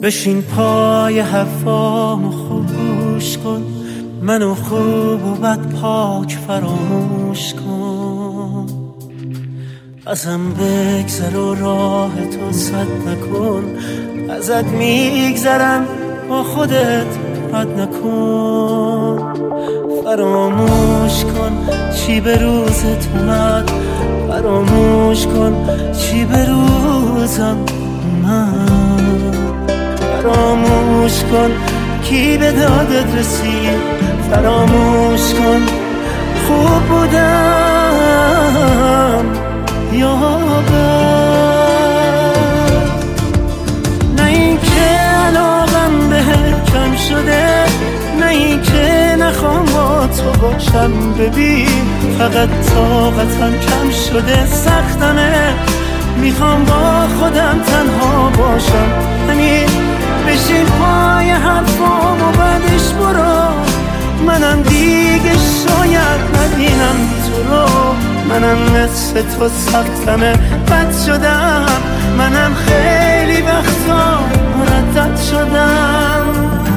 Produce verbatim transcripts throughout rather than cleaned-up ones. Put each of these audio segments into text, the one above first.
بشین پای حرفامو خوش کن، منو خوب و بد پاک فراموش کن. ازم بگذر و راه تو سد نکن، ازت میگذرم با خودت بد نکن. فراموش کن چی به روزت اومد، فراموش کن چی به روزم اومد. فراموش کن کی به دادت رسید، فراموش کن خوب بودم یا بد. نه این که علاقم بهت کم شده، نه این که نخوام با تو باشم. ببین فقط طاقتم کم شده، سختمه میخوام با خودم تنها باشم. همین بشین پای حرفام و بعدش برو، منم دیگه شاید نبینم تو رو. منم مثل تو سختمه بد شدم، منم خیلی وقتا مردد شدم.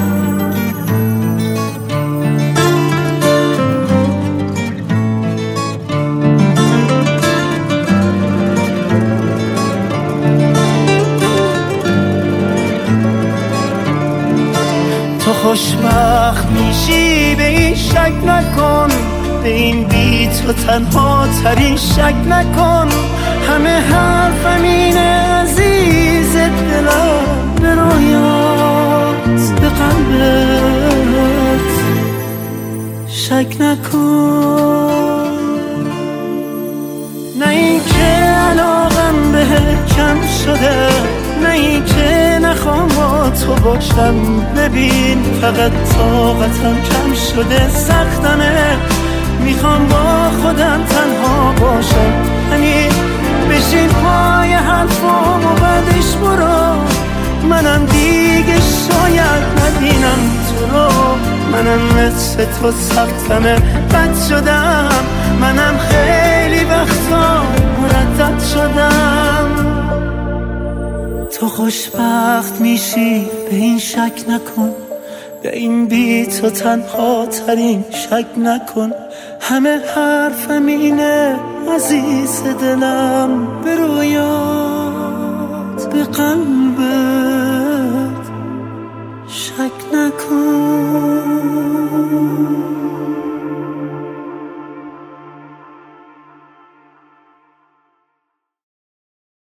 تو خوشبخت میشی به این شک نکن، به این بی تو تنها ترین شک نکن. همه حرفم اینه عزیز دلم، به رویات به قلبت شک نکن. نه این که علاقم بهت کم شده، نه این که نخوام با تو باشم. ببین فقط طاقتم کم شده، سختمه میخوام با خودم تنها باشم. همین بشین پای حرفام و بعدش برو، منم دیگه شاید نبینم تو رو. منم مثل تو سختمه بد شدم، منم خیلی وقتا مردد شدم. تو خوشبخت میشی به این شک نکن، به این بی تو تنها ترین شک نکن. همه حرفم اینه عزیز دلم، به رویات به قلبم